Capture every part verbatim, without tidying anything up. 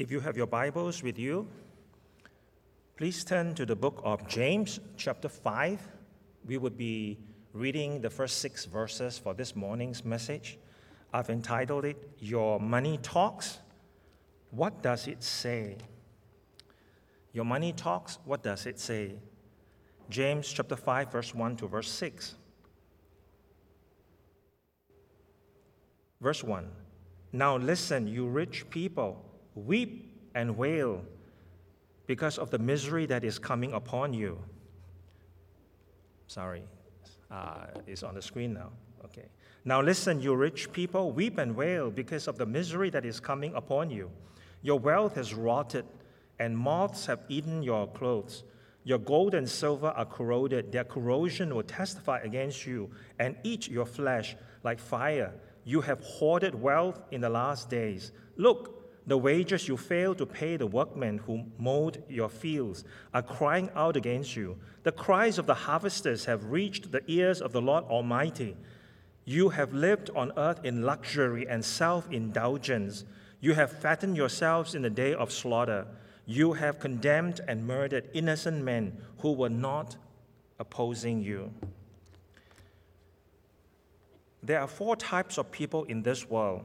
If you have your Bibles with you, please turn to the book of James, chapter five. We would be reading the first six verses for this morning's message. I've entitled it, Your Money Talks. What does it say? Your money talks, what does it say? James chapter five, verse one to verse six. Verse one, Now listen, you rich people, weep and wail because of the misery that is coming upon you. Sorry, uh, it's on the screen now. Okay. Now listen, you rich people, weep and wail because of the misery that is coming upon you. Your wealth has rotted, and moths have eaten your clothes. Your gold and silver are corroded. Their corrosion will testify against you and eat your flesh like fire. You have hoarded wealth in the last days. Look, the wages you failed to pay the workmen who mowed your fields are crying out against you. The cries of the harvesters have reached the ears of the Lord Almighty. You have lived on earth in luxury and self-indulgence. You have fattened yourselves in the day of slaughter. You have condemned and murdered innocent men who were not opposing you. There are four types of people in this world.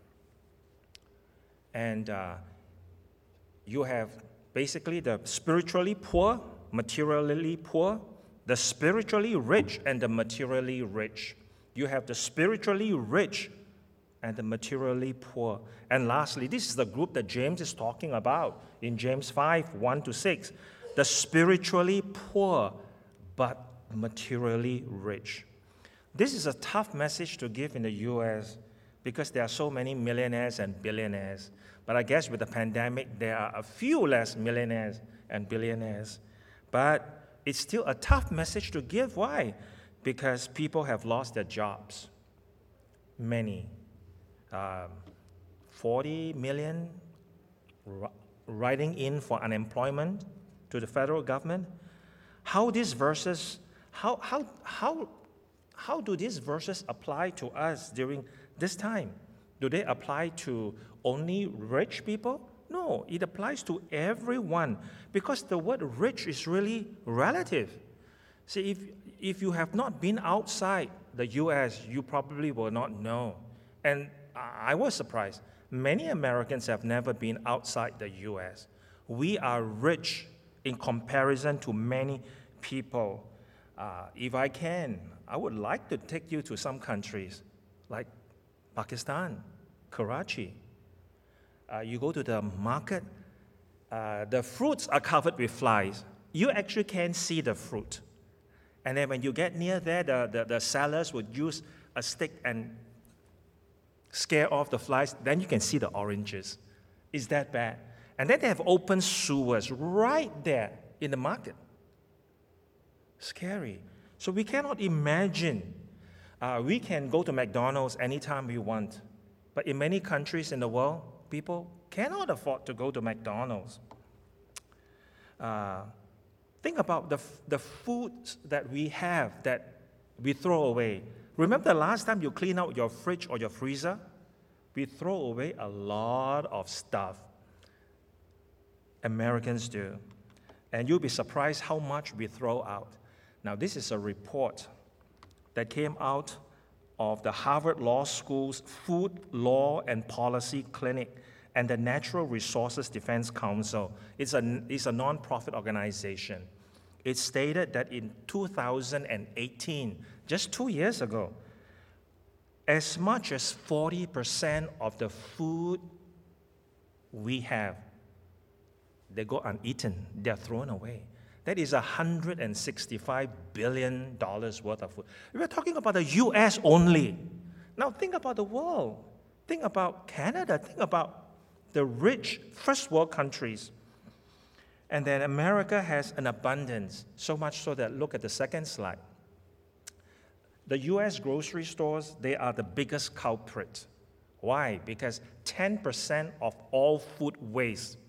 And uh, you have basically the spiritually poor, materially poor, the spiritually rich, and the materially rich. You have the spiritually rich and the materially poor. And lastly, this is the group that James is talking about in James five, one to six. The spiritually poor, but materially rich. This is a tough message to give in the U S because there are so many millionaires and billionaires. But I guess with the pandemic, there are a few less millionaires and billionaires. But it's still a tough message to give. Why? Because people have lost their jobs. Many. Um, forty million r- writing in for unemployment to the federal government. How these verses, how, how, how, how do these verses apply to us during this time? Do they apply to only rich people? No, it applies to everyone because the word rich is really relative. See, if, if you have not been outside the U S, you probably will not know. And I was surprised. Many Americans have never been outside the U S. We are rich in comparison to many people. Uh, if I can, I would like to take you to some countries like Pakistan, Karachi. Uh, you go to the market, uh, the fruits are covered with flies. You actually can't see the fruit. And then when you get near there, the, the, the sellers would use a stick and scare off the flies. Then you can see the oranges. It's that bad. And then they have open sewers right there in the market. Scary. So we cannot imagine. Uh, we can go to McDonald's anytime we want. But in many countries in the world, people cannot afford to go to McDonald's. Uh, think about the, the foods that we have that we throw away. Remember the last time you clean out your fridge or your freezer? We throw away a lot of stuff. Americans do. And you'll be surprised how much we throw out. Now, this is a report that came out of the Harvard Law School's Food Law and Policy Clinic and the Natural Resources Defense Council. It's a, it's a nonprofit organization. It stated that in two thousand eighteen, just two years ago, as much as forty percent of the food we have, they go uneaten, they're thrown away. That is one hundred sixty-five billion dollars worth of food. We're talking about the U S only. Now think about the world. Think about Canada. Think about the rich first world countries. And then America has an abundance, so much so that, look at the second slide. The U S grocery stores, they are the biggest culprit. Why? Because ten percent of all food waste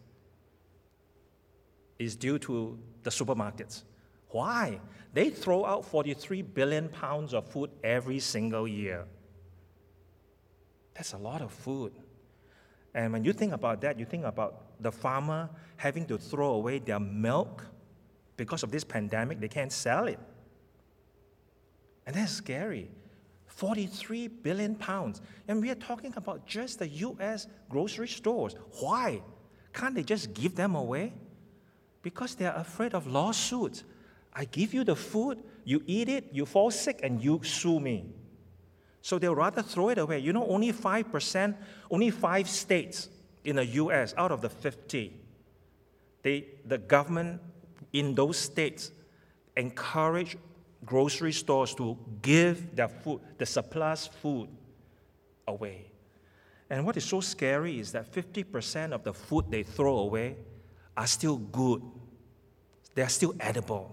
is due to the supermarkets. Why? They throw out forty-three billion pounds of food every single year. That's a lot of food. And when you think about that, you think about the farmer having to throw away their milk because of this pandemic. They can't sell it. And that's scary. forty-three billion pounds. And we are talking about just the U S grocery stores. Why? Can't they just give them away? Because they are afraid of lawsuits. I give you the food, you eat it, you fall sick, and you sue me. So they'll rather throw it away. You know, only five percent, only five states in the U S out of the fifty, they, the government in those states encourage grocery stores to give their food, the surplus food, away. And what is so scary is that fifty percent of the food they throw away are still good. They are still edible.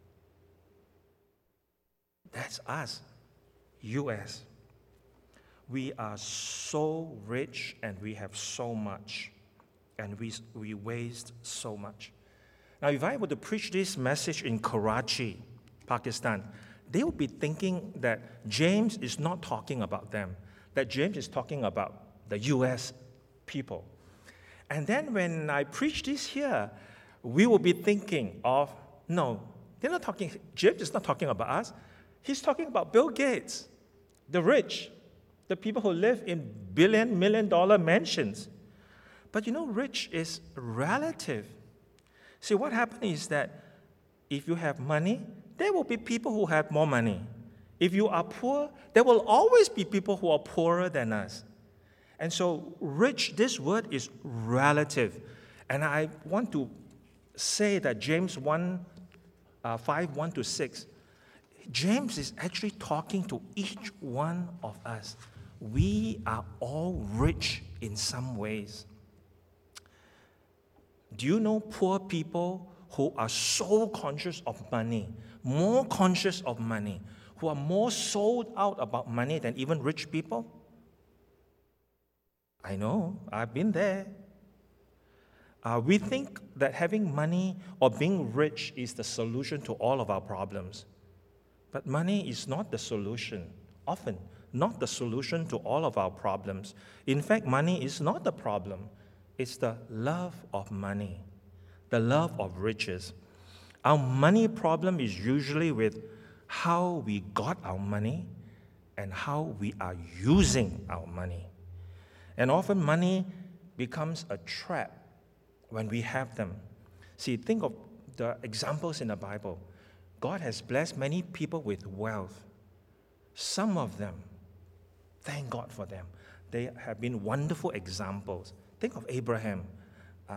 That's us, U S. We are so rich and we have so much, and we, we waste so much. Now, if I were to preach this message in Karachi, Pakistan, they would be thinking that James is not talking about them, that James is talking about the U S people. And then when I preach this here, we will be thinking of, no, they're not talking, James is not talking about us. He's talking about Bill Gates, the rich, the people who live in billion, million dollar mansions. But you know, rich is relative. See, what happens is that if you have money, there will be people who have more money. If you are poor, there will always be people who are poorer than us. And so, rich, this word is relative. And I want to say that James one, uh, five, one to six, James is actually talking to each one of us. We are all rich in some ways. Do you know poor people who are so conscious of money, more conscious of money, who are more sold out about money than even rich people? I know, I've been there. Uh, we think that having money or being rich is the solution to all of our problems. But money is not the solution, often not the solution to all of our problems. In fact, money is not the problem. It's the love of money, the love of riches. Our money problem is usually with how we got our money and how we are using our money. And often money becomes a trap when we have them. See, think of the examples in the Bible. God has blessed many people with wealth. Some of them, thank God for them. They have been wonderful examples. Think of Abraham. Uh,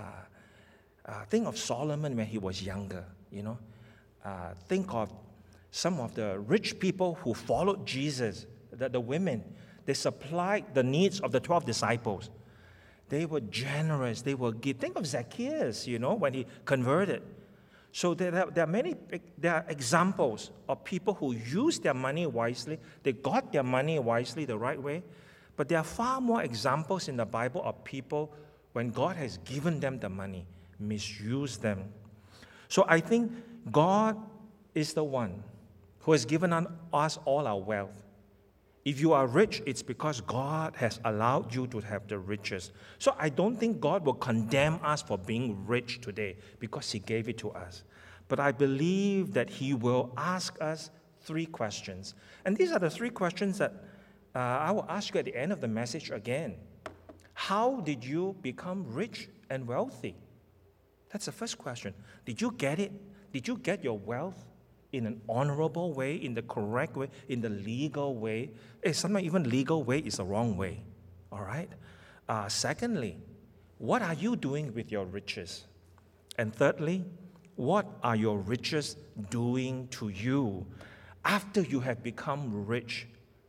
uh, think of Solomon when he was younger, you know. Uh, think of some of the rich people who followed Jesus, the, the women. They supplied the needs of the twelve disciples. They were generous. They were give. Think of Zacchaeus, you know, when he converted. So there are, there are many there are examples of people who used their money wisely. They got their money wisely the right way. But there are far more examples in the Bible of people, when God has given them the money, misuse them. So I think God is the one who has given us all our wealth. If you are rich, it's because God has allowed you to have the riches. So I don't think God will condemn us for being rich today because He gave it to us. But I believe that He will ask us three questions. And these are the three questions that uh, I will ask you at the end of the message again. How did you become rich and wealthy? That's the first question. Did you get it? Did you get your wealth in an honorable way, in the correct way, in the legal way? Hey, sometimes even legal way is the wrong way, all right? Uh, secondly, what are you doing with your riches? And thirdly, what are your riches doing to you? After you have become rich,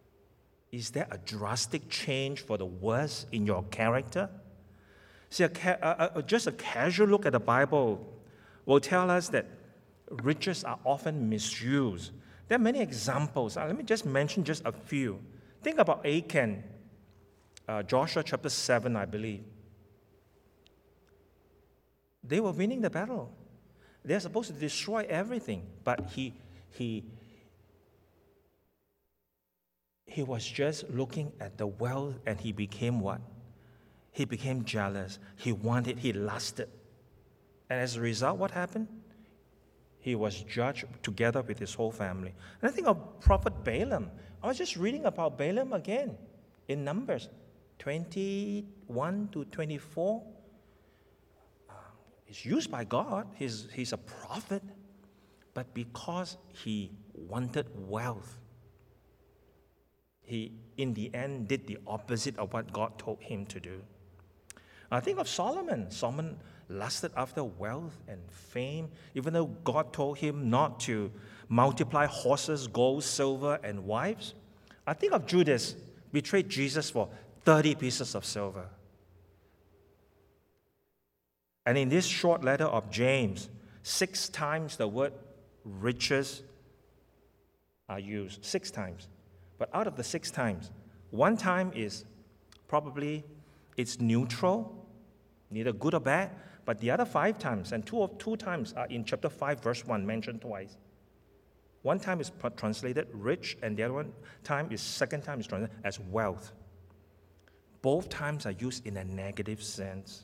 is there a drastic change for the worse in your character? See, a ca- a, a, just a casual look at the Bible will tell us that riches are often misused. There are many examples. Uh, let me just mention just a few. Think about Achan, uh, Joshua chapter seven, I believe. They were winning the battle. They're supposed to destroy everything, but he, he, he was just looking at the wealth, and he became what? he became jealous. He wanted, he lusted. And as a result, what happened? He was judged together with his whole family. And I think of Prophet Balaam. I was just reading about Balaam again in Numbers twenty-one to twenty-four. Uh, he's used by God. He's, he's a prophet. But because he wanted wealth, he, in the end, did the opposite of what God told him to do. I think of Solomon. Solomon lusted after wealth and fame, even though God told him not to multiply horses, gold, silver, and wives. I think of Judas, betrayed Jesus for thirty pieces of silver. And in this short letter of James, six times the word riches are used. Six times. But out of the six times, one time is probably it's neutral, neither good or bad. But the other five times, and two of two times are in chapter five, verse one, mentioned twice. One time is translated rich, and the other one time is second time is translated as wealth. Both times are used in a negative sense.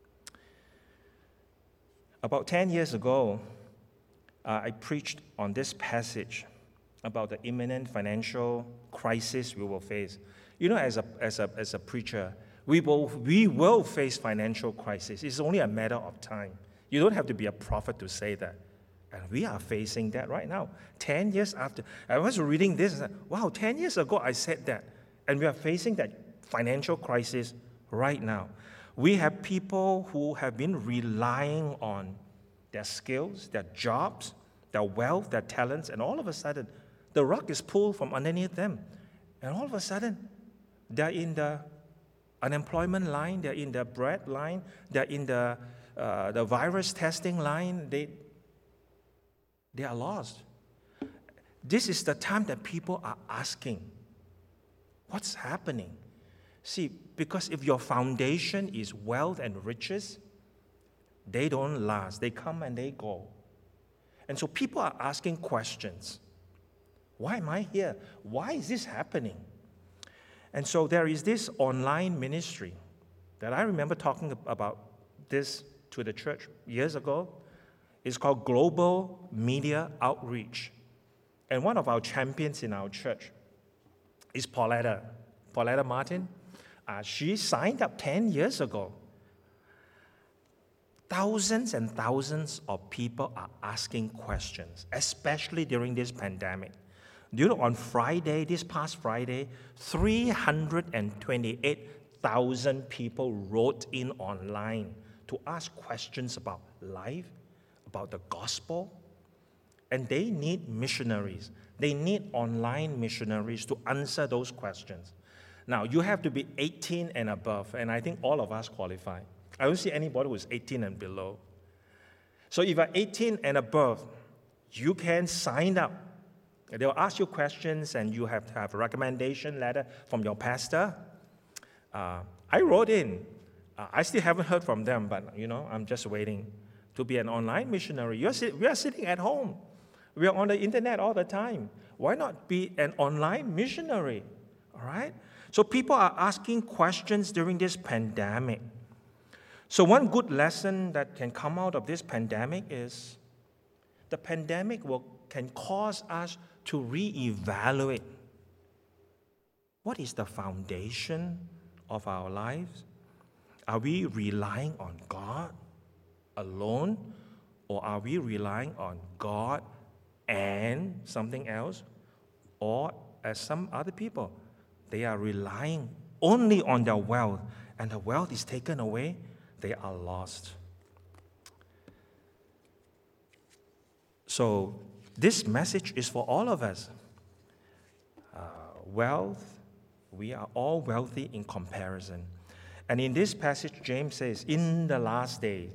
About ten years ago, uh, I preached on this passage about the imminent financial crisis we will face. You know, as a as a as a preacher, We will, we will face financial crisis. It's only a matter of time. You don't have to be a prophet to say that. And we are facing that right now. Ten years after, I was reading this and said, wow, ten years ago I said that. And we are facing that financial crisis right now. We have people who have been relying on their skills, their jobs, their wealth, their talents, and all of a sudden, the rug is pulled from underneath them. And all of a sudden, they're in the unemployment line, they're in the bread line, they're in the, uh, the virus testing line, they, they are lost. This is the time that people are asking, what's happening? See, because if your foundation is wealth and riches, they don't last. They come and they go. And so people are asking questions. Why am I here? Why is this happening? And so there is this online ministry that I remember talking about this to the church years ago. It's called Global Media Outreach. And one of our champions in our church is Pauletta, Pauletta Martin. Uh, she signed up ten years ago. Thousands and thousands of people are asking questions, especially during this pandemic. Do you know, on Friday, this past Friday, three hundred twenty-eight thousand people wrote in online to ask questions about life, about the gospel. And they need missionaries. They need online missionaries to answer those questions. Now, you have to be eighteen and above, and I think all of us qualify. I don't see anybody who's eighteen and below. So if you're eighteen and above, you can sign up. They'll ask you questions, and you have to have a recommendation letter from your pastor. Uh, I wrote in. Uh, I still haven't heard from them, but, you know, I'm just waiting to be an online missionary. You're sit- we are sitting at home. We are on the internet all the time. Why not be an online missionary? All right? So people are asking questions during this pandemic. So one good lesson that can come out of this pandemic is the pandemic will can cause us to reevaluate what is the foundation of our lives. Are we relying on God alone, or are we relying on God and something else, or as some other people, they are relying only on their wealth, and the wealth is taken away, they are lost. So this message is for all of us. Uh, wealth, we are all wealthy in comparison. And in this passage, James says, in the last day,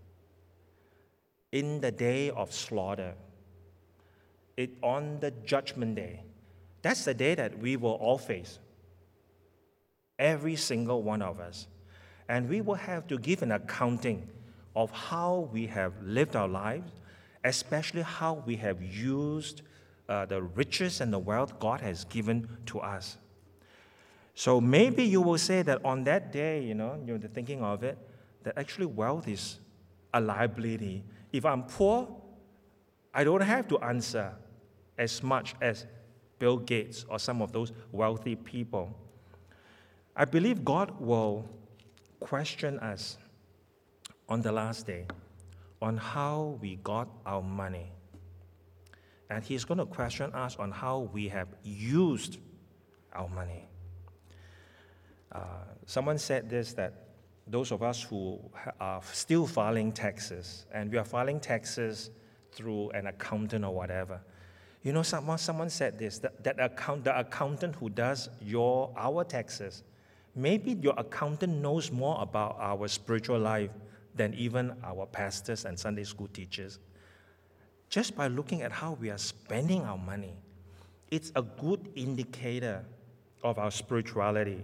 in the day of slaughter, it, on the judgment day, that's the day that we will all face. Every single one of us. And we will have to give an accounting of how we have lived our lives, especially how we have used uh, the riches and the wealth God has given to us. So maybe you will say that on that day, you know, you're thinking of it, that actually wealth is a liability. If I'm poor, I don't have to answer as much as Bill Gates or some of those wealthy people. I believe God will question us on the last day on how we got our money. And He's going to question us on how we have used our money. Uh, someone said this, that those of us who are still filing taxes, and we are filing taxes through an accountant or whatever. You know, someone, someone said this, that, that account, the accountant who does your our taxes, maybe your accountant knows more about our spiritual life than even our pastors and Sunday school teachers. Just by looking at how we are spending our money, it's a good indicator of our spirituality.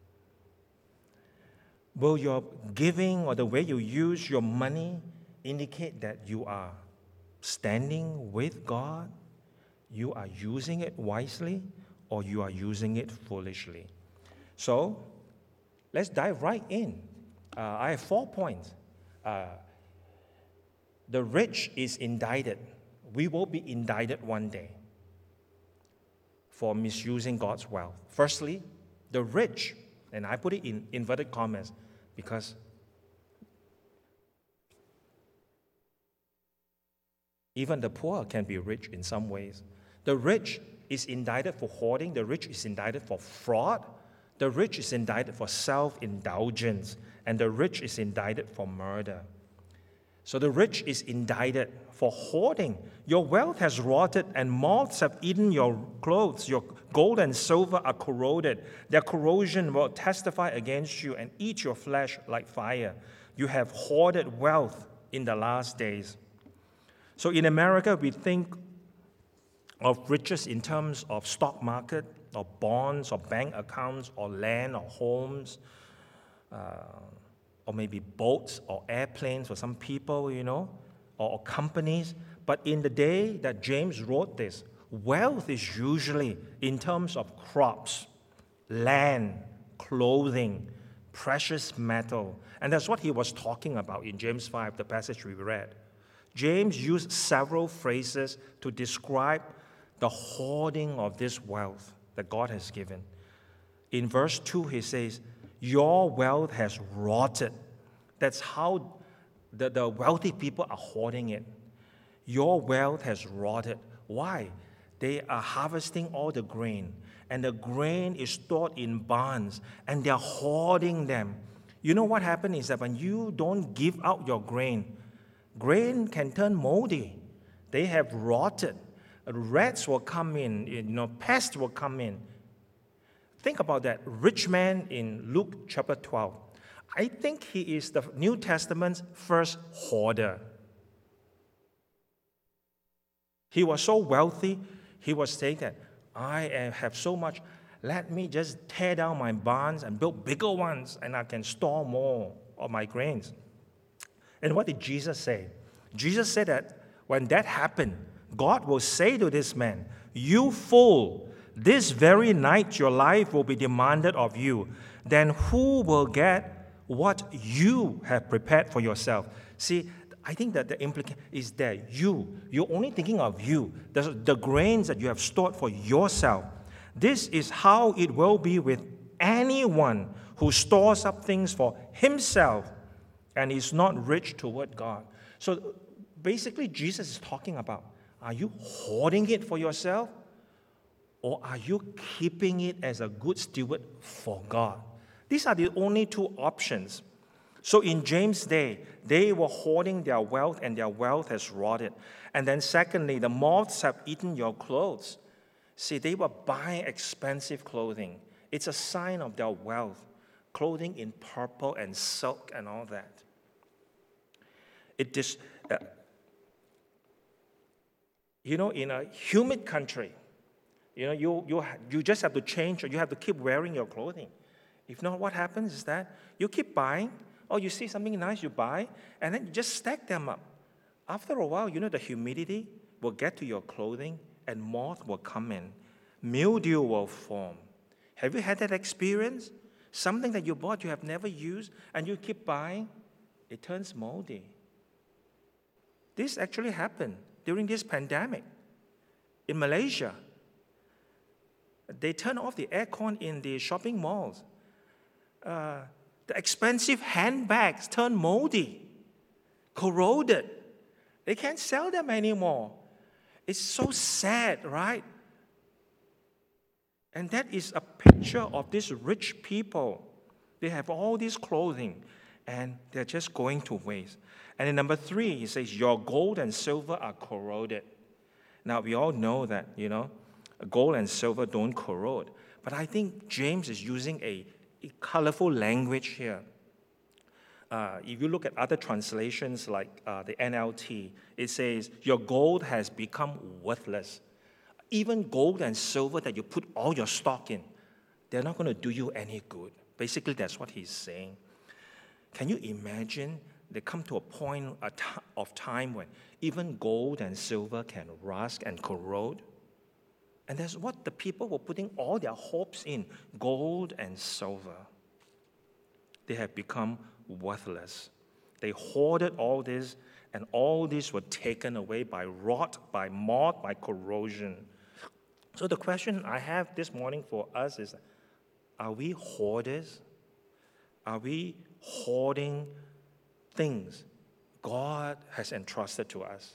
Will your giving or the way you use your money indicate that you are standing with God, you are using it wisely, or you are using it foolishly? So, let's dive right in. Uh, I have four points. Uh, the rich is indicted. We will be indicted one day for misusing God's wealth. Firstly, the rich, and I put it in inverted commas because even the poor can be rich in some ways. The rich is indicted for hoarding. The rich is indicted for fraud. The rich is indicted for self-indulgence. And the rich is indicted for murder. So the rich is indicted for hoarding. Your wealth has rotted, and moths have eaten your clothes. Your gold and silver are corroded. Their corrosion will testify against you and eat your flesh like fire. You have hoarded wealth in the last days. So in America, we think of riches in terms of stock market, or bonds, or bank accounts, or land, or homes, uh, or maybe boats, or airplanes for some people, you know, or, or companies. But in the day that James wrote this, wealth is usually in terms of crops, land, clothing, precious metal. And that's what he was talking about in James five, the passage we read. James used several phrases to describe the hoarding of this wealth that God has given. In verse two, he says, your wealth has rotted. That's how the, the wealthy people are hoarding it. Your wealth has rotted. Why? They are harvesting all the grain, and the grain is stored in barns, and they're hoarding them. You know what happens is that when you don't give out your grain, grain can turn moldy. They have rotted. Rats will come in, you know, pests will come in. Think about that rich man in Luke chapter twelve. I think he is the New Testament's first hoarder. He was so wealthy, he was saying that, I have so much, let me just tear down my barns and build bigger ones, and I can store more of my grains. And what did Jesus say? Jesus said that when that happened, God will say to this man, you fool, this very night your life will be demanded of you. Then who will get what you have prepared for yourself? See, I think that the implication is that you, you're only thinking of you, the, the grains that you have stored for yourself. This is how it will be with anyone who stores up things for himself and is not rich toward God. So basically, Jesus is talking about, are you hoarding it for yourself, or are you keeping it as a good steward for God? These are the only two options. So in James' day, they were hoarding their wealth, and their wealth has rotted. And then secondly, the moths have eaten your clothes. See, they were buying expensive clothing. It's a sign of their wealth. Clothing in purple and silk and all that. It dis- uh, you know, in a humid country, you know, you, you, you just have to change, or you have to keep wearing your clothing. If not, what happens is that you keep buying, or you see something nice, you buy, and then you just stack them up. After a while, you know, the humidity will get to your clothing, and moth will come in. Mildew will form. Have you had that experience? Something that you bought you have never used and you keep buying, it turns moldy. This actually happened during this pandemic in Malaysia. They turned off the aircon in the shopping malls. Uh, the expensive handbags turned moldy, corroded. They can't sell them anymore. It's so sad, right? And that is a picture of these rich people. They have all this clothing, and they're just going to waste. And in number three, he says, your gold and silver are corroded. Now, we all know that, you know, gold and silver don't corrode. But I think James is using a, a colorful language here. Uh, if you look at other translations like uh, the N L T, it says, your gold has become worthless. Even gold and silver that you put all your stock in, they're not going to do you any good. Basically, that's what he's saying. Can you imagine they come to a point of time when even gold and silver can rust and corrode? And that's what the people were putting all their hopes in, gold and silver. They have become worthless. They hoarded all this, and all this were taken away by rot, by moth, by corrosion. So the question I have this morning for us is, are we hoarders? Are we hoarding things God has entrusted to us?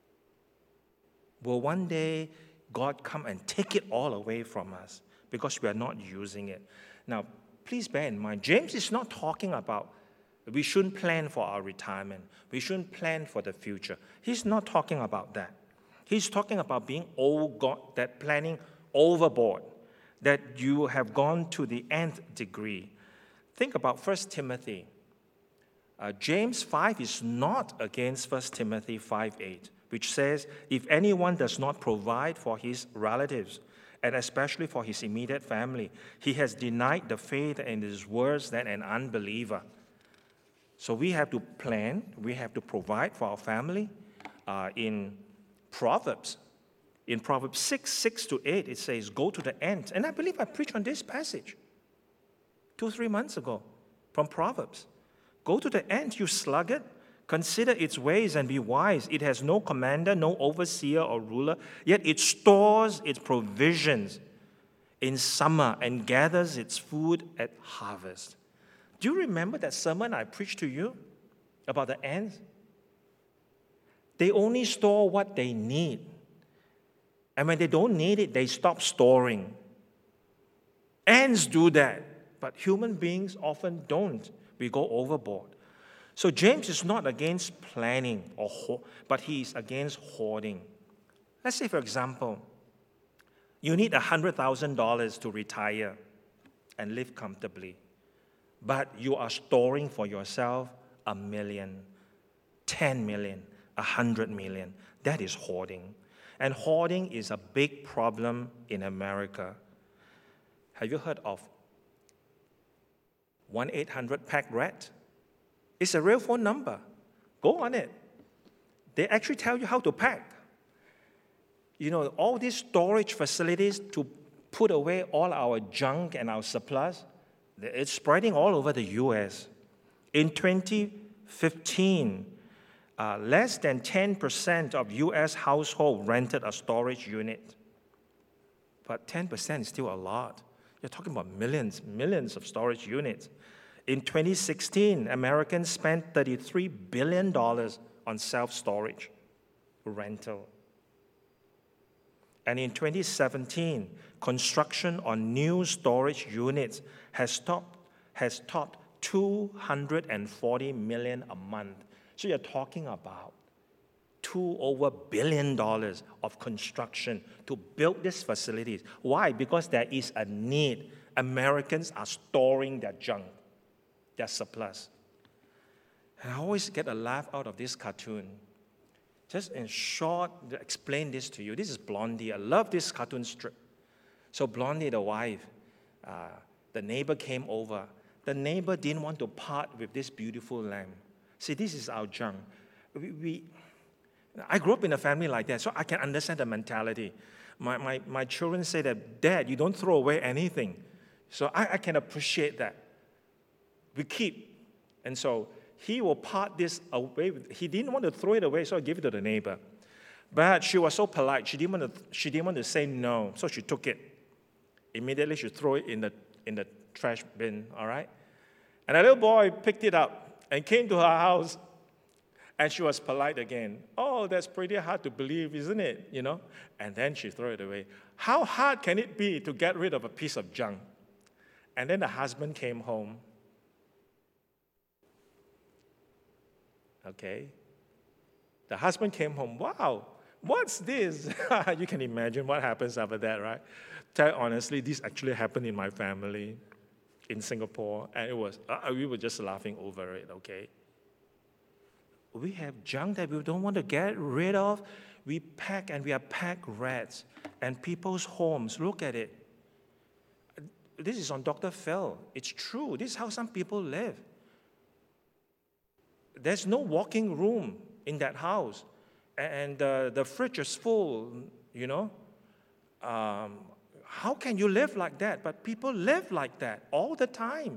Will one day God come and take it all away from us because we are not using it? Now, please bear in mind, James is not talking about we shouldn't plan for our retirement. We shouldn't plan for the future. He's not talking about that. He's talking about being oh God, that planning overboard, that you have gone to the nth degree. Think about First Timothy. Uh, James five is not against First Timothy five eight, which says, if anyone does not provide for his relatives, and especially for his immediate family, he has denied the faith and is worse than an unbeliever. So we have to plan, we have to provide for our family. Uh, in Proverbs, in Proverbs six, six to eight, it says, go to the end. And I believe I preached on this passage two, three months ago from Proverbs. Go to the end, you sluggard. Consider its ways and be wise. It has no commander, no overseer or ruler, yet it stores its provisions in summer and gathers its food at harvest. Do you remember that sermon I preached to you about the ants? They only store what they need. And when they don't need it, they stop storing. Ants do that, but human beings often don't. We go overboard. So James is not against planning, or ho- but he is against hoarding. Let's say, for example, you need one hundred thousand dollars to retire and live comfortably, but you are storing for yourself a million, ten million, a hundred million. That is hoarding. And hoarding is a big problem in America. Have you heard of one eight hundred pack rat? It's a real phone number. Go on it. They actually tell you how to pack. You know, all these storage facilities to put away all our junk and our surplus, it's spreading all over the U S. In twenty fifteen, uh, less than ten percent of U S households rented a storage unit. But ten percent is still a lot. You're talking about millions, millions of storage units. In twenty sixteen, Americans spent thirty-three billion dollars on self-storage, rental. And in twenty seventeen, construction on new storage units has topped, has topped two hundred forty million dollars a month. So you're talking about two over billion dollars of construction to build these facilities. Why? Because there is a need. Americans are storing their junk, their surplus. And I always get a laugh out of this cartoon. Just in short, to explain this to you. This is Blondie. I love this cartoon strip. So Blondie, the wife, uh, the neighbor came over. The neighbor didn't want to part with this beautiful lamb. See, this is our junk. We, we, I grew up in a family like that, so I can understand the mentality. My, my, my children say that, Dad, you don't throw away anything. So I, I can appreciate that. We keep. And so he will part this away. He didn't want to throw it away, so I gave it to the neighbor. But she was so polite, she didn't want to, she didn't want to say no, so she took it. Immediately, she threw it in the, in the trash bin, all right? And a little boy picked it up and came to her house, and she was polite again. Oh, that's pretty hard to believe, isn't it? You know? And then she threw it away. How hard can it be to get rid of a piece of junk? And then the husband came home. Okay? The husband came home. Wow, what's this? You can imagine what happens after that, right? Tell you honestly, this actually happened in my family in Singapore, and it was uh, we were just laughing over it, okay? We have junk that we don't want to get rid of. We pack, and we are pack rats. And people's homes, look at it. This is on Doctor Phil. It's true. This is how some people live. There's no walking room in that house. And uh, the fridge is full, you know. Um, how can you live like that? But people live like that all the time.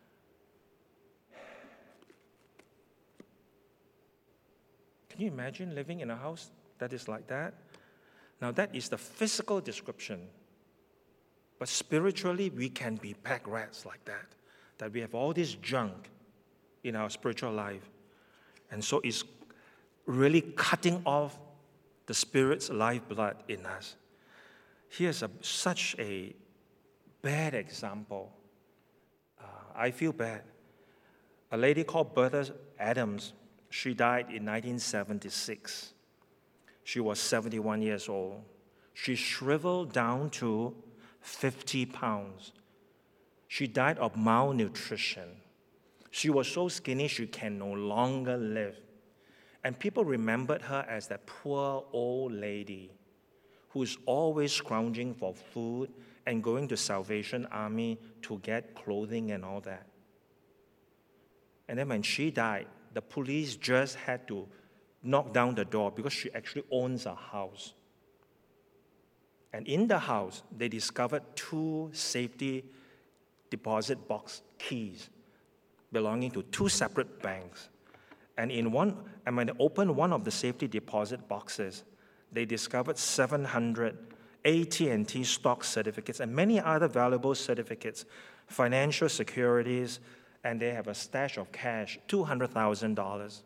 Can you imagine living in a house that is like that? Now, that is the physical description. But spiritually, we can be pack rats like that, that we have all this junk in our spiritual life. And so it's really cutting off the Spirit's lifeblood in us. Here's a, such a bad example. Uh, I feel bad. A lady called Bertha Adams, she died in nineteen seventy-six. She was seventy-one years old. She shriveled down to fifty pounds. She died of malnutrition. She was so skinny she can no longer live. And people remembered her as that poor old lady who is always scrounging for food and going to Salvation Army to get clothing and all that. And then when she died, the police just had to knock down the door because she actually owns a house. And in the house, they discovered two safety deposit box keys belonging to two separate banks. And in one, and when they opened one of the safety deposit boxes, they discovered seven hundred A T and T stock certificates and many other valuable certificates, financial securities, and they have a stash of cash, two hundred thousand dollars.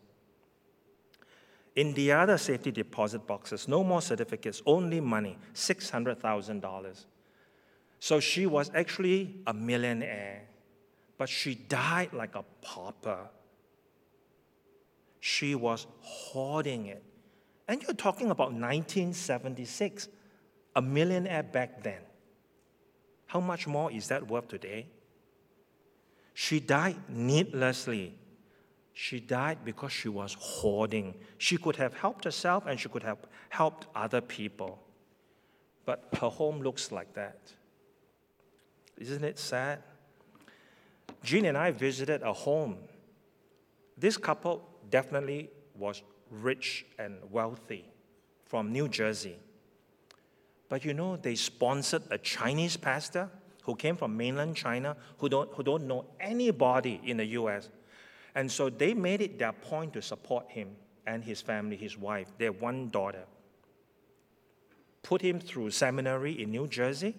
In the other safety deposit boxes, no more certificates, only money, six hundred thousand dollars. So she was actually a millionaire, but she died like a pauper. She was hoarding it. And you're talking about nineteen seventy-six, a millionaire back then. How much more is that worth today? She died needlessly. She died because she was hoarding. She could have helped herself and she could have helped other people. But her home looks like that. Isn't it sad? Jean and I visited a home. This couple definitely was rich and wealthy from New Jersey. But you know, they sponsored a Chinese pastor who came from mainland China, who don't, who don't know anybody in the U S. And so they made it their point to support him and his family, his wife, their one daughter. Put him through seminary in New Jersey,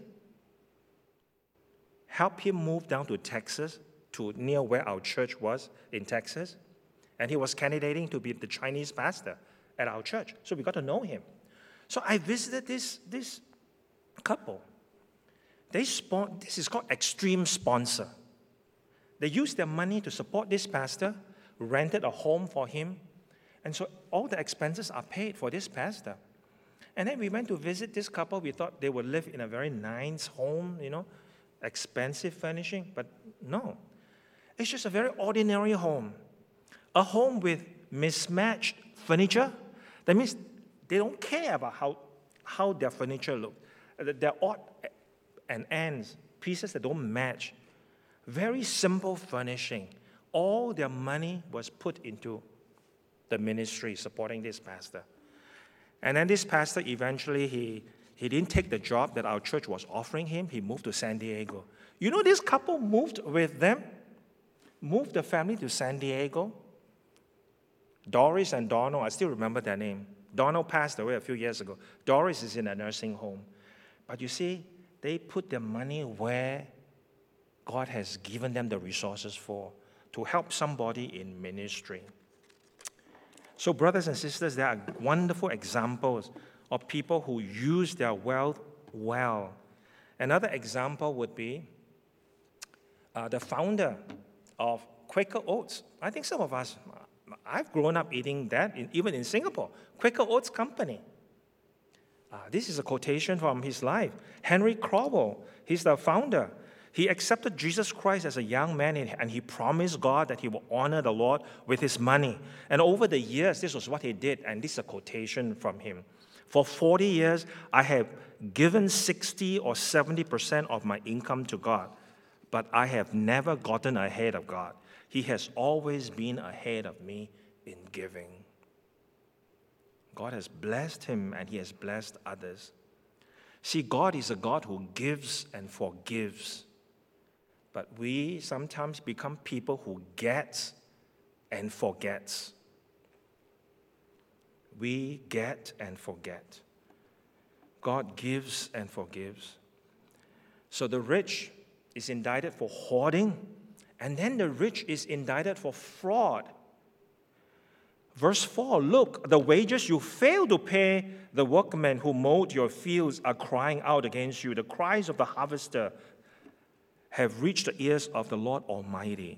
help him move down to Texas, to near where our church was in Texas. And he was candidating to be the Chinese pastor at our church. So we got to know him. So I visited this, this couple. They spon- this is called extreme sponsor. They used their money to support this pastor, rented a home for him, and so all the expenses are paid for this pastor. And then we went to visit this couple. We thought they would live in a very nice home, you know, expensive furnishing, but no. It's just a very ordinary home. A home with mismatched furniture. That means they don't care about how, how their furniture looks. They're odd and ends, pieces that don't match. Very simple furnishing. All their money was put into the ministry supporting this pastor. And then this pastor, eventually, he, He didn't take the job that our church was offering him. He moved to San Diego. You know, this couple moved with them, moved the family to San Diego. Doris and Donald, I still remember their name. Donald passed away a few years ago. Doris is in a nursing home. But you see, they put their money where God has given them the resources for, to help somebody in ministry. So, brothers and sisters, there are wonderful examples of people who use their wealth well. Another example would be uh, the founder of Quaker Oats. I think some of us, I've grown up eating that, in, even in Singapore. Quaker Oats Company. Uh, this is a quotation from his life. Henry Crowell, he's the founder. He accepted Jesus Christ as a young man, and he promised God that he will honor the Lord with his money. And over the years, this was what he did, and this is a quotation from him. For forty years, I have given sixty or seventy percent of my income to God, but I have never gotten ahead of God. He has always been ahead of me in giving. God has blessed him, and he has blessed others. See, God is a God who gives and forgives. But we sometimes become people who get and forget. We get and forget. God gives and forgives. So the rich is indicted for hoarding, and then the rich is indicted for fraud. Verse four, look, the wages you fail to pay the workmen who mowed your fields are crying out against you. The cries of the harvester have reached the ears of the Lord Almighty.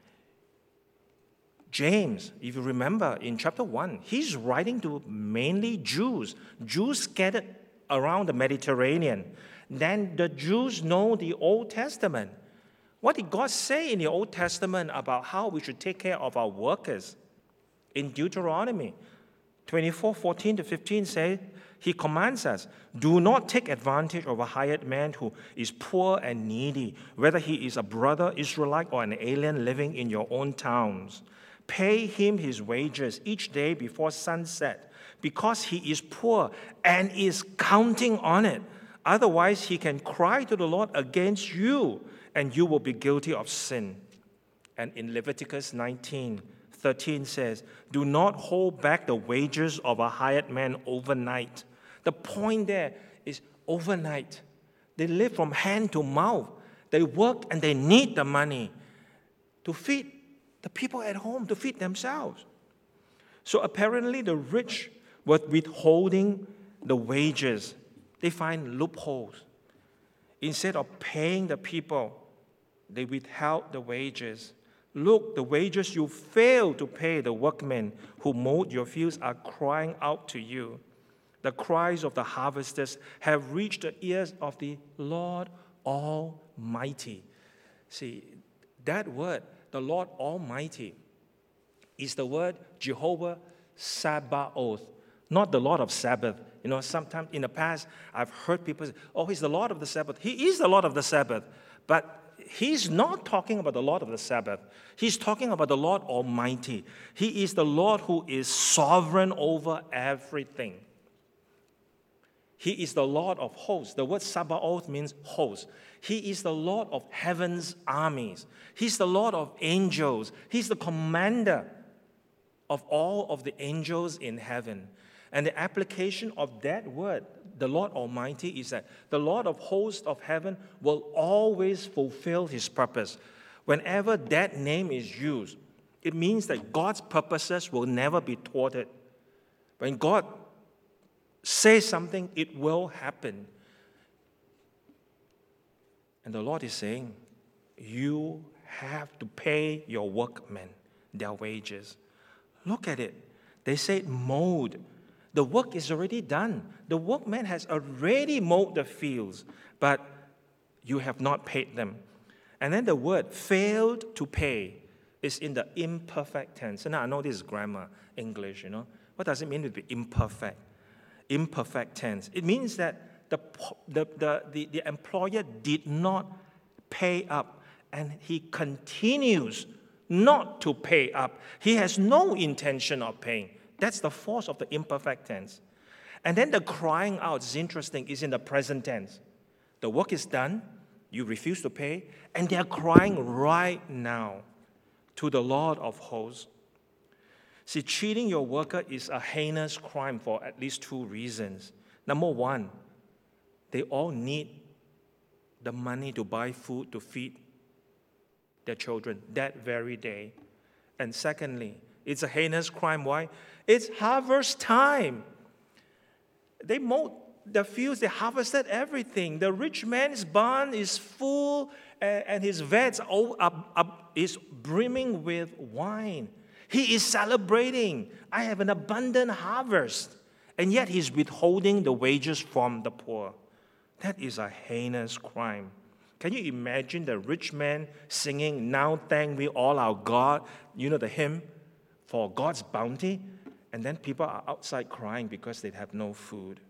James, if you remember in chapter one, he's writing to mainly Jews, Jews scattered around the Mediterranean. Then the Jews know the Old Testament. What did God say in the Old Testament about how we should take care of our workers? In Deuteronomy twenty-four, fourteen to fifteen say, he commands us, do not take advantage of a hired man who is poor and needy, whether he is a brother Israelite or an alien living in your own towns. Pay him his wages each day before sunset, because he is poor and is counting on it. Otherwise, he can cry to the Lord against you, and you will be guilty of sin. And in Leviticus nineteen, thirteen says, do not hold back the wages of a hired man overnight. The point there is overnight. They live from hand to mouth. They work and they need the money to feed the people at home, to feed themselves. So apparently the rich were withholding the wages. They find loopholes. Instead of paying the people, they withheld the wages. Look, the wages you fail to pay the workmen who mowed your fields are crying out to you. The cries of the harvesters have reached the ears of the Lord Almighty. See, that word, the Lord Almighty, is the word Jehovah Sabaoth, not the Lord of Sabbath. You know, sometimes in the past, I've heard people say, oh, he's the Lord of the Sabbath. He is the Lord of the Sabbath. But he's not talking about the Lord of the Sabbath. He's talking about the Lord Almighty. He is the Lord who is sovereign over everything. He is the Lord of hosts. The word Sabaoth means host. He is the Lord of heaven's armies. He's the Lord of angels. He's the commander of all of the angels in heaven. And the application of that word, the Lord Almighty, is that the Lord of hosts of heaven will always fulfill his purpose. Whenever that name is used, it means that God's purposes will never be thwarted. When God says something, it will happen. And the Lord is saying, you have to pay your workmen their wages. Look at it. They say mowed. The work is already done. The workman has already mowed the fields, but you have not paid them. And then the word failed to pay is in the imperfect tense. And now I know this is grammar, English, you know. What does it mean to be imperfect? Imperfect tense. It means that the, the, the, the, the employer did not pay up, and he continues not to pay up. He has no intention of paying. That's the force of the imperfect tense. And then the crying out is interesting, is in the present tense. The work is done, you refuse to pay, and they're crying right now to the Lord of hosts. See, cheating your worker is a heinous crime for at least two reasons. Number one, they all need the money to buy food to feed their children that very day. And secondly, it's a heinous crime. Why? It's harvest time. They mowed the fields, they harvested everything. The rich man's barn is full, and, and his vats all up, up, is brimming with wine. He is celebrating. I have an abundant harvest. And yet he's withholding the wages from the poor. That is a heinous crime. Can you imagine the rich man singing, "Now thank we all our God," you know the hymn, "for God's bounty," and then people are outside crying because they have no food.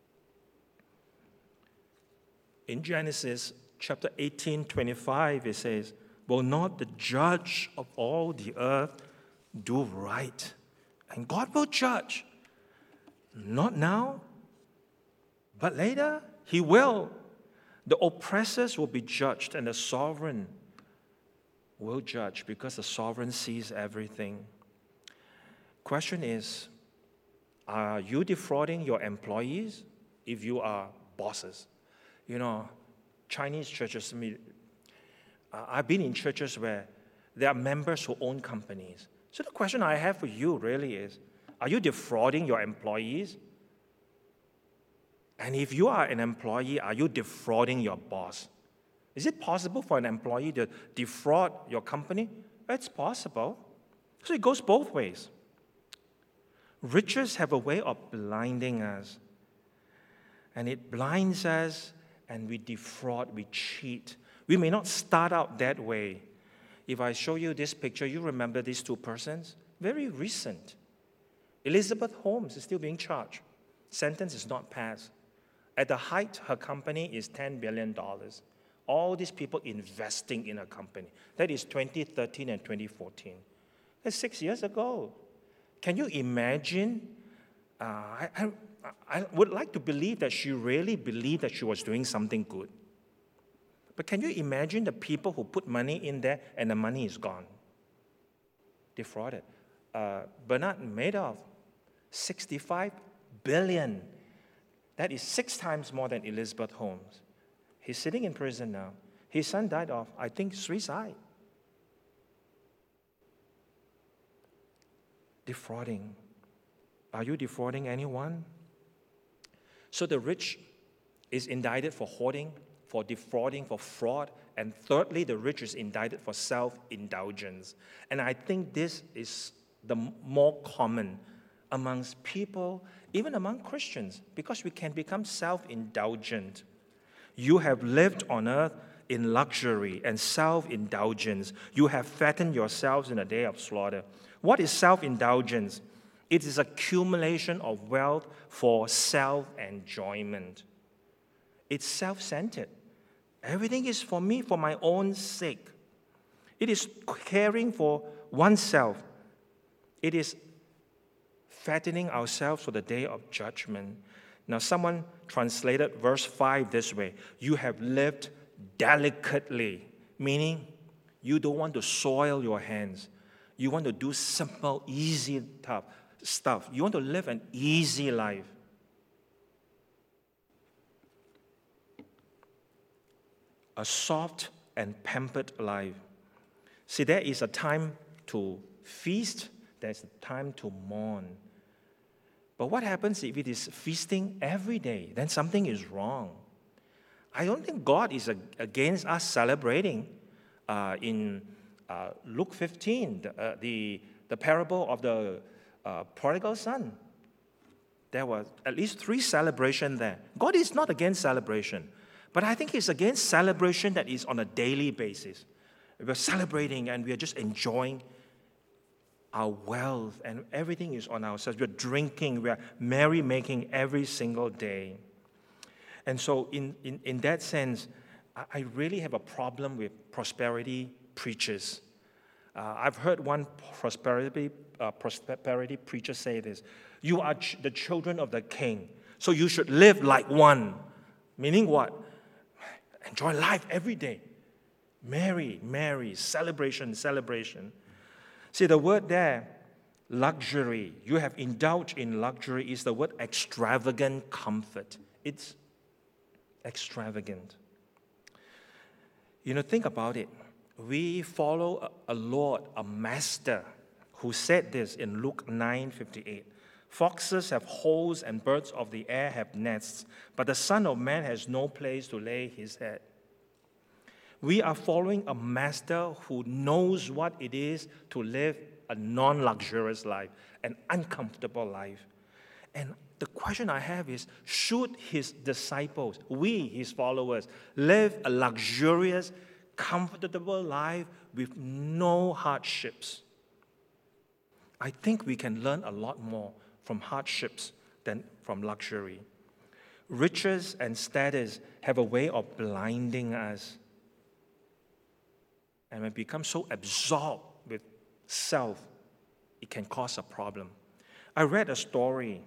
In Genesis chapter eighteen, twenty-five, it says, "Will not the judge of all the earth do right?" And God will judge. Not now, but later, He will. The oppressors will be judged, and the sovereign will judge, because the sovereign sees everything. Question is, are you defrauding your employees if you are bosses? You know, Chinese churches, I've been in churches where there are members who own companies. So the question I have for you really is, are you defrauding your employees? And if you are an employee, are you defrauding your boss? Is it possible for an employee to defraud your company? It's possible. So it goes both ways. Riches have a way of blinding us. And it blinds us, and we defraud, we cheat. We may not start out that way. If I show you this picture, you remember these two persons? Very recent. Elizabeth Holmes is still being charged. Sentence is not passed. At the height, her company is ten billion dollars. All these people investing in her company. That is twenty thirteen and twenty fourteen. That's six years ago. Can you imagine? Uh, I, I, I would like to believe that she really believed that she was doing something good. But can you imagine the people who put money in there and the money is gone? Defrauded. Uh, Bernard Madoff, sixty-five billion dollars. That is six times more than Elizabeth Holmes. He's sitting in prison now. His son died of, I think, suicide. Defrauding. Are you defrauding anyone? So the rich is indicted for hoarding, for defrauding, for fraud, and thirdly, the rich is indicted for self-indulgence. And I think this is the more common amongst people, even among Christians, because we can become self-indulgent. You have lived on earth in luxury and self-indulgence. You have fattened yourselves in a day of slaughter. What is self-indulgence? It is accumulation of wealth for self-enjoyment. It's self-centered. Everything is for me, for my own sake. It is caring for oneself. It is fattening ourselves for the day of judgment. Now, someone translated verse five this way: you have lived delicately, meaning you don't want to soil your hands. You want to do simple, easy stuff. You want to live an easy life. A soft and pampered life. See, there is a time to feast, there's a time to mourn. But what happens if it is feasting every day? Then something is wrong. I don't think God is against us celebrating. Uh, in uh, Luke fifteen, the, uh, the, the parable of the uh, prodigal son, there were at least three celebrations there. God is not against celebration, but I think He's against celebration that is on a daily basis. We're celebrating and we are just enjoying our wealth, and everything is on ourselves. We're drinking, we're merry-making every single day. And so in, in, in that sense, I, I really have a problem with prosperity preachers. Uh, I've heard one prosperity, uh, prosperity preacher say this: you are ch- the children of the king. So you should live like one. Meaning what? Enjoy life every day. Merry, merry, celebration, celebration. See, the word there, luxury, you have indulged in luxury, is the word extravagant comfort. It's extravagant. You know, think about it. We follow a, a Lord, a master, who said this in Luke nine fifty-eight. Foxes have holes and birds of the air have nests, but the Son of Man has no place to lay his head. We are following a master who knows what it is to live a non-luxurious life, an uncomfortable life. And the question I have is, should his disciples, we, his followers, live a luxurious, comfortable life with no hardships? I think we can learn a lot more from hardships than from luxury. Riches and status have a way of blinding us. And when we become so absorbed with self, it can cause a problem. I read a story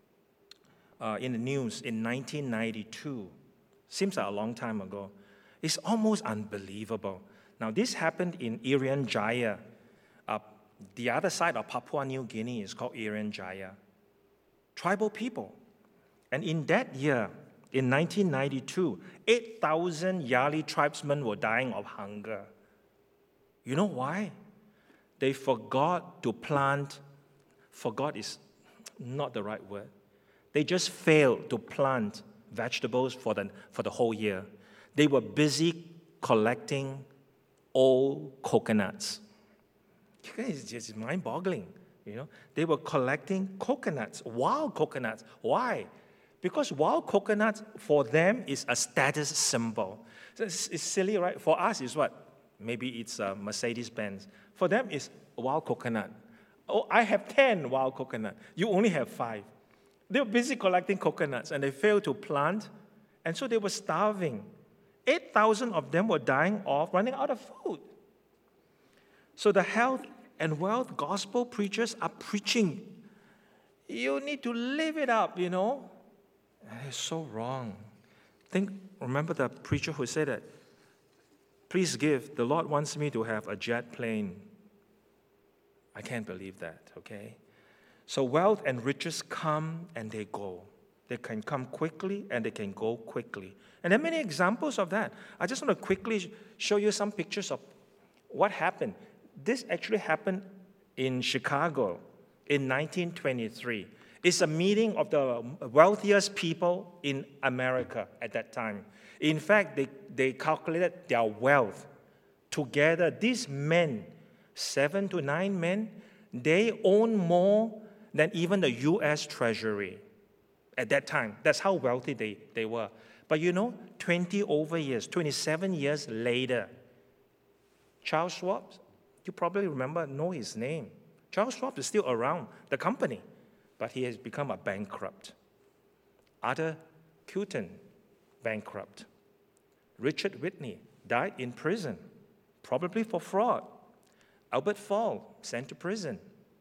uh, in the news in nineteen ninety-two. Seems like a long time ago. It's almost unbelievable. Now, this happened in Irian Jaya. Uh, the other side of Papua New Guinea is called Irian Jaya. Tribal people. And in that year, in nineteen ninety-two, eight thousand Yali tribesmen were dying of hunger. You know why? They forgot to plant. Forgot is not the right word. They just failed to plant vegetables for the, for the whole year. They were busy collecting old coconuts. It's just mind-boggling, you know. They were collecting coconuts, wild coconuts. Why? Because wild coconuts, for them, is a status symbol. It's, it's silly, right? For us, it's what? Maybe it's a Mercedes-Benz. For them, it's a wild coconut. Oh, I have ten wild coconuts. You only have five. They were busy collecting coconuts, and they failed to plant, and so they were starving. eight thousand of them were dying off, running out of food. So the health and wealth gospel preachers are preaching. You need to live it up, you know. And it's so wrong. Think, remember the preacher who said that, please give, the Lord wants me to have a jet plane. I can't believe that, okay? So wealth and riches come and they go. They can come quickly and they can go quickly. And there are many examples of that. I just want to quickly show you some pictures of what happened. This actually happened in Chicago in nineteen twenty-three. It's a meeting of the wealthiest people in America at that time. In fact, they, they calculated their wealth together. These men, seven to nine men, they own more than even the U S Treasury at that time. That's how wealthy they, they were. But you know, twenty over years, twenty-seven years later, Charles Schwab, you probably remember, know his name. Charles Schwab is still around the company, but he has become a bankrupt. Arthur Cutten, bankrupt. Richard Whitney died in prison, probably for fraud. Albert Fall, sent to prison.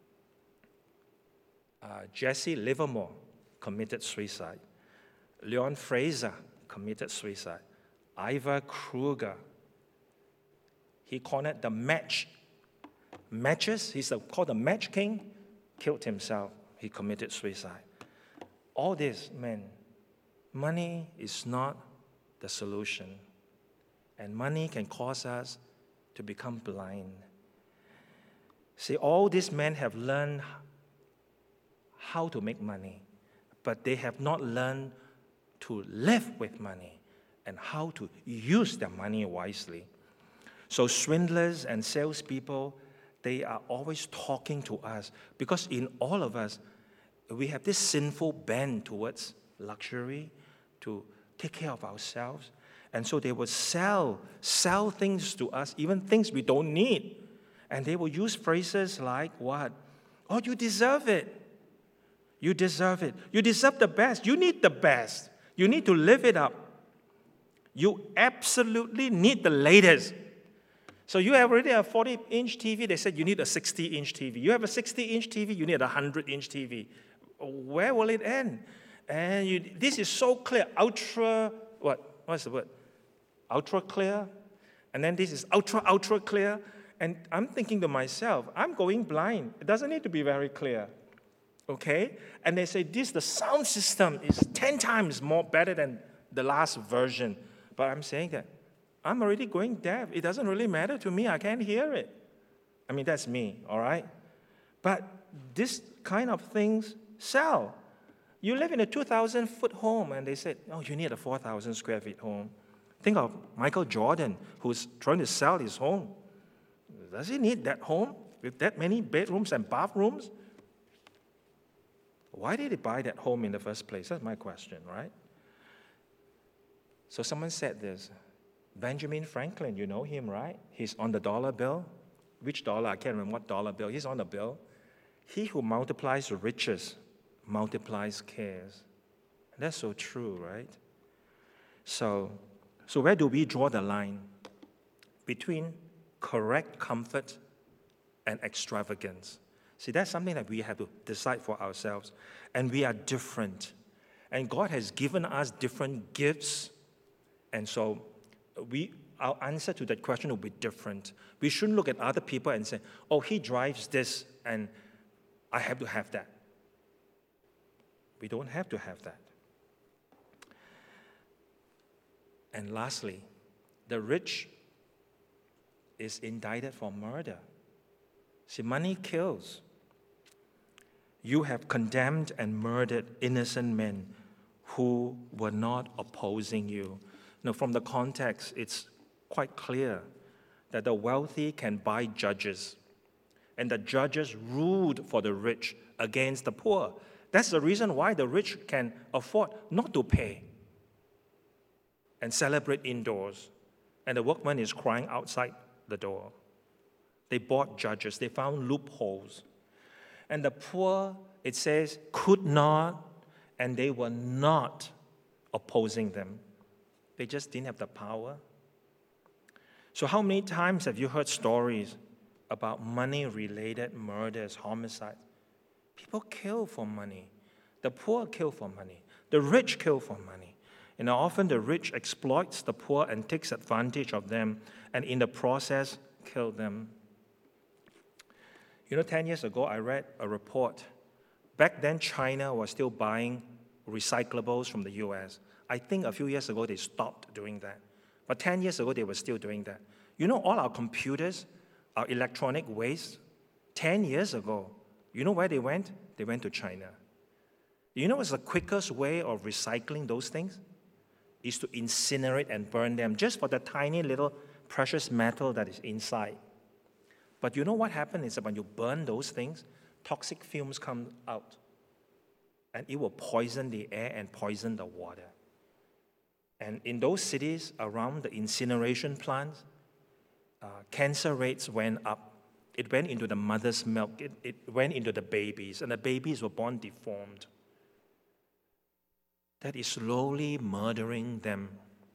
Uh, Jesse Livermore committed suicide. Leon Fraser committed suicide. Ivor Kruger, he cornered the match. Matches, he's called the Match King, killed himself. He committed suicide. All this, man, money is not the solution. And money can cause us to become blind. See, all these men have learned how to make money, but they have not learned to live with money and how to use their money wisely. So swindlers and salespeople, they are always talking to us because in all of us, we have this sinful bent towards luxury, to take care of ourselves. And so they will sell, sell things to us, even things we don't need. And they will use phrases like what? Oh, you deserve it. You deserve it. You deserve the best. You need the best. You need to live it up. You absolutely need the latest. So you have already a forty-inch T V, they said you need a sixty-inch T V. You have a sixty-inch T V, you need a one hundred-inch T V. Where will it end? And you, this is so clear, ultra, what? What's the word? Ultra clear. And then this is ultra, ultra clear. And I'm thinking to myself, I'm going blind. It doesn't need to be very clear. Okay? And they say, this, the sound system is ten times more better than the last version. But I'm saying that I'm already going deaf. It doesn't really matter to me. I can't hear it. I mean, that's me, all right? But this kind of things sell. You live in a two thousand foot home, and they said, oh, you need a four thousand square feet home. Think of Michael Jordan, who's trying to sell his home. Does he need that home with that many bedrooms and bathrooms? Why did he buy that home in the first place? That's my question, right? So someone said this. Benjamin Franklin, you know him, right? He's on the dollar bill. Which dollar? I can't remember what dollar bill. He's on the bill. He who multiplies riches multiplies cares. And that's so true, right? So, so where do we draw the line between correct comfort and extravagance? See, that's something that we have to decide for ourselves. And we are different. And God has given us different gifts. And so we, our answer to that question will be different. We shouldn't look at other people and say, oh, he drives this, and I have to have that. We don't have to have that. And lastly, the rich is indicted for murder. See, money kills. You have condemned and murdered innocent men who were not opposing you. Now, from the context, it's quite clear that the wealthy can buy judges, and the judges ruled for the rich against the poor. That's the reason why the rich can afford not to pay and celebrate indoors, and the workman is crying outside the door. They bought judges. They found loopholes. And the poor, it says, could not, and they were not opposing them. They just didn't have the power. So how many times have you heard stories about money-related murders, homicides? People kill for money. The poor kill for money. The rich kill for money. And often the rich exploits the poor and takes advantage of them, and in the process, kill them. You know, ten years ago, I read a report. Back then, China was still buying recyclables from the U S. I think a few years ago, they stopped doing that. But ten years ago, they were still doing that. You know, all our computers, our electronic waste, ten years ago, you know where they went? They went to China. You know what's the quickest way of recycling those things? Is to incinerate and burn them, just for the tiny little precious metal that is inside. But you know what happens is that when you burn those things, toxic fumes come out, and it will poison the air and poison the water. And in those cities around the incineration plants, uh, cancer rates went up. It went into the mother's milk. It, it went into the babies, and the babies were born deformed. That is slowly murdering them.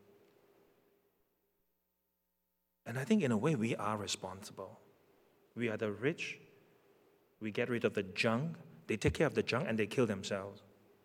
And I think in a way we are responsible. We are the rich. We get rid of the junk. They take care of the junk and they kill themselves.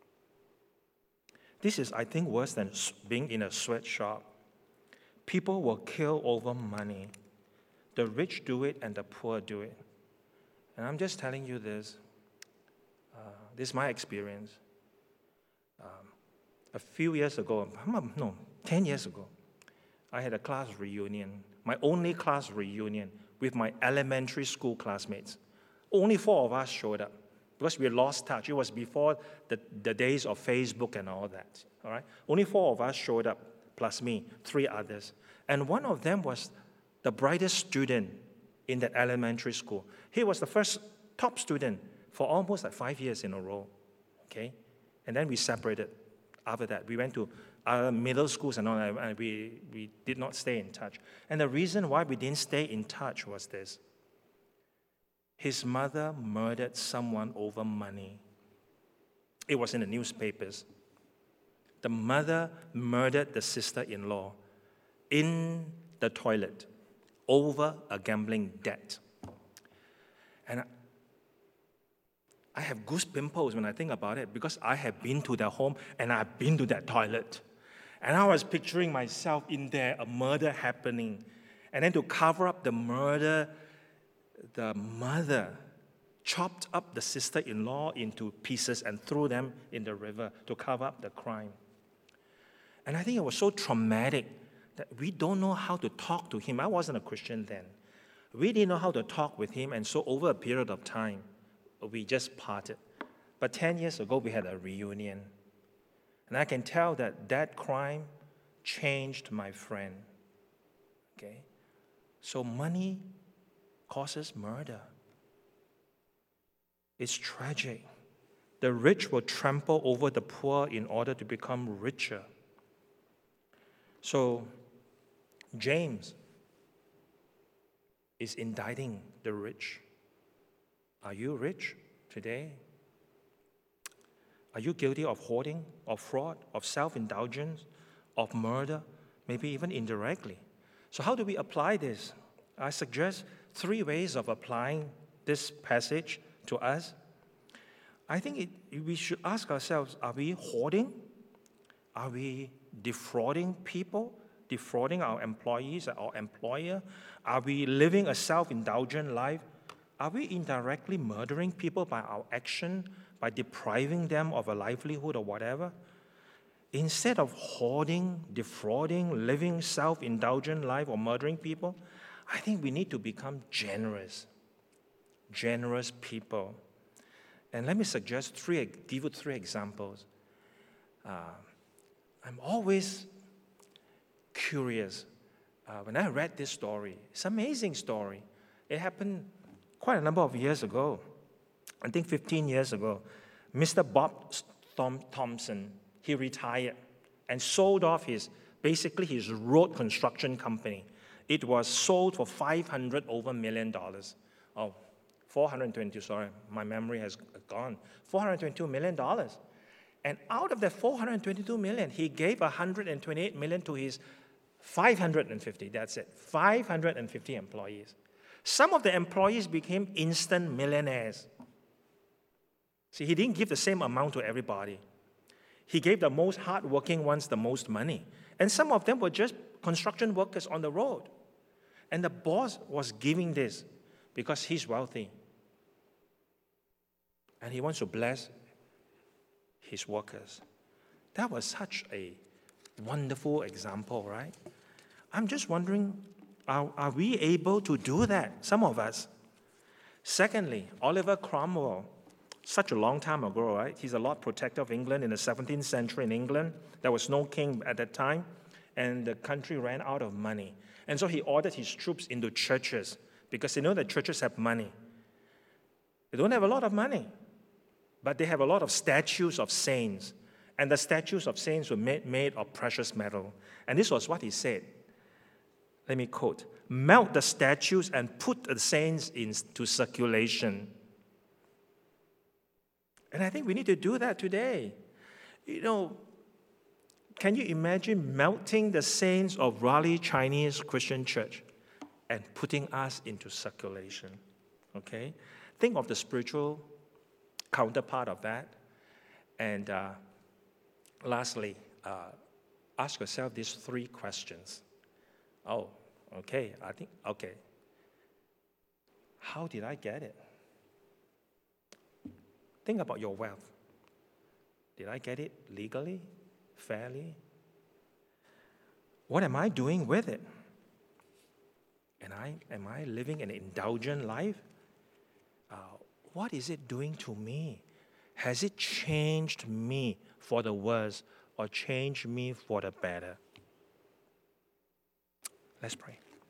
This is, I think, worse than being in a sweatshop. People will kill over money. The rich do it and the poor do it. And I'm just telling you this. Uh, this is my experience. Um, a few years ago, no, ten years ago, I had a class reunion, my only class reunion with my elementary school classmates. Only four of us showed up because we lost touch. It was before the, the days of Facebook and all that, all right? Only four of us showed up, plus me, three others. And one of them was the brightest student in that elementary school. He was the first top student for almost like five years in a row, okay? And then we separated after that. We went to other middle schools and all that, and we, we did not stay in touch. And the reason why we didn't stay in touch was this. His mother murdered someone over money. It was in the newspapers. The mother murdered the sister-in-law in the toilet over a gambling debt. And I have goose pimples when I think about it because I have been to their home and I've been to that toilet. And I was picturing myself in there, a murder happening. And then to cover up the murder, the mother chopped up the sister-in-law into pieces and threw them in the river to cover up the crime. And I think it was so traumatic that we don't know how to talk to him. I wasn't a Christian then. We didn't know how to talk with him, and so over a period of time, we just parted. But ten years ago, we had a reunion. And I can tell that that crime changed my friend. Okay? So money causes murder. It's tragic. The rich will trample over the poor in order to become richer. So James is indicting the rich. Are you rich today? Are you guilty of hoarding, of fraud, of self-indulgence, of murder, maybe even indirectly? So how do we apply this? I suggest three ways of applying this passage to us. I think it, we should ask ourselves, are we hoarding? Are we defrauding people, defrauding our employees, our employer? Are we living a self-indulgent life? Are we indirectly murdering people by our action, by depriving them of a livelihood or whatever? Instead of hoarding, defrauding, living self-indulgent life or murdering people, I think we need to become generous, generous people. And let me suggest three, give you three examples. Uh, I'm always curious. Uh, when I read this story, it's an amazing story. It happened quite a number of years ago. I think fifteen years ago. Mister Bob Thompson, he retired and sold off his, basically his road construction company. It was sold for five hundred over million dollars. Oh, four hundred twenty, sorry, my memory has gone. four hundred twenty-two million dollars. And out of that four hundred twenty-two million, he gave one hundred twenty-eight million to his five hundred fifty, that's it, five hundred fifty employees. Some of the employees became instant millionaires. See, he didn't give the same amount to everybody. He gave the most hardworking ones the most money. And some of them were just construction workers on the road. And the boss was giving this because he's wealthy. And he wants to bless his workers. That was such a wonderful example, right? I'm just wondering, are, are we able to do that? Some of us. Secondly, Oliver Cromwell, such a long time ago, right? He's a Lord Protector of England in the seventeenth century in England. There was no king at that time, and the country ran out of money. And so he ordered his troops into churches because they know that churches have money. They don't have a lot of money, but they have a lot of statues of saints. And the statues of saints were made, made of precious metal. And this was what he said. Let me quote, "Melt the statues and put the saints into circulation." And I think we need to do that today. You know, can you imagine melting the saints of Raleigh Chinese Christian Church and putting us into circulation? Okay? Think of the spiritual counterpart of that. And uh, lastly, uh, ask yourself these three questions. Oh, okay, I think, okay. How did I get it? Think about your wealth. Did I get it legally, fairly? What am I doing with it? And I, am I living an indulgent life? Uh, what is it doing to me? Has it changed me for the worse or changed me for the better? Let's pray.